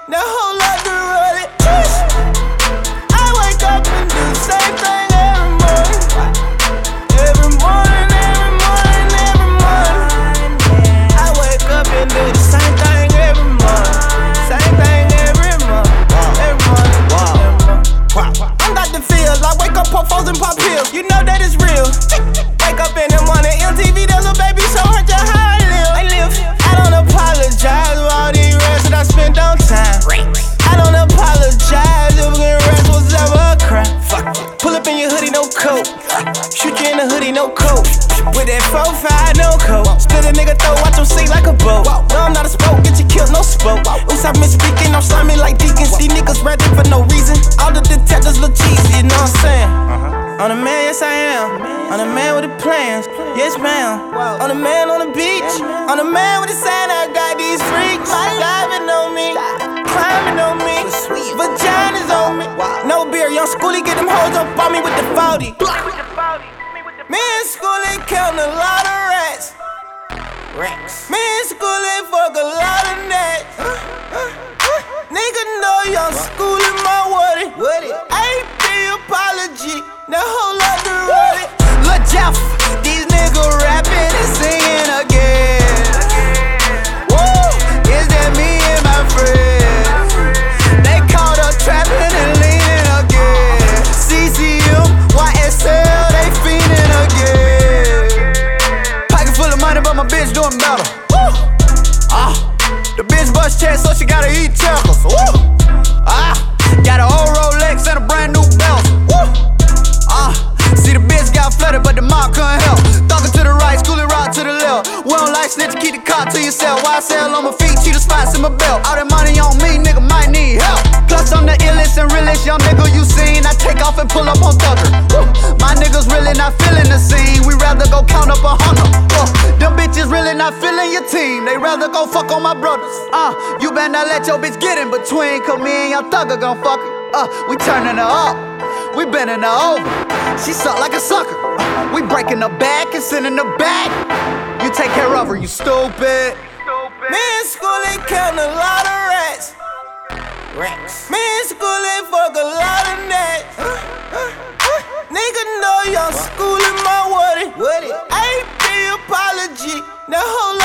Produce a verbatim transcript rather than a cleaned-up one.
Now whole lot to roll it. I wake up and do the same thing every morning. Every morning, every morning, every morning. I wake up and do the same thing every morning. Same thing every morning. Every morning, every morning. I'm got the feels. I wake up, pop foes and pop pills. You know that it's real. Wake up in the morning, M T V, there's a baby show, her just how I live. I live. I don't apologize for all these rest that I spent on time. I don't apologize if getting rest was ever a crime. Fuck it. Pull up in your hoodie, no coat. Shoot you in the hoodie, no coat. With that four five, no coat. Split a nigga throw, watch him sink like a boat. No, I'm not a spoke, get you killed, no spoke. Oops, I misspeaking, I'm slimy like deacons. These niggas rapping for no reason. All the detectives look cheesy, you know what I'm saying? Uh-huh. I'm the man, yes I am. I'm the man with the plans, yes ma'am. I'm the man on the beach. I'm the man with the sign, I got these freaks diving on me, climbing on me, vaginas on me. No beer, young schoolie, get them hoes up on me with the forty. Me and Schoolie count a lot of rats. Me and Schoolie fuck a lot of nets. Nigga know young Schoolie my woody. A P apology, now whole lot to roll it. Lil' Jeff, these niggas rapping and singing again. Woo, is that me and my friends? They caught up trapping and leaning again. C C M, Y S L, they fiending again. Pocket full of money, but my bitch doing better. Woo, ah, the bitch bust chest, so she gotta eat checkers. Woo, ah, got an old Rolex and a brand new belt. Woo, ah, see the bitch got flooded, but the mob couldn't help. Talking to the right, Schoolie rock to the left. We don't like snitch, keep the car to yourself. Y S L on my feet, cheetah spots in my belt. All that money on me, nigga might need help. Plus I'm the illest and realest young nigga you seen. I take off and pull up on Thugger. My niggas really not feeling the scene. We rather go count up a hundred. Uh, them bitches really not feeling your team. They rather go fuck on my brothers. Uh, you better not let your bitch get in between, cause me and young Thugger gon' fuck it. Uh, we turning her up, we bending her over. She suck like a sucker. Uh, we breaking her back and sending her back. You take care of her, you stupid. Me and Schoolie count a lot of rats. Me and Schoolie fuck a lot of nets. Nigga know young Schoolie my woody. A P apology, now whole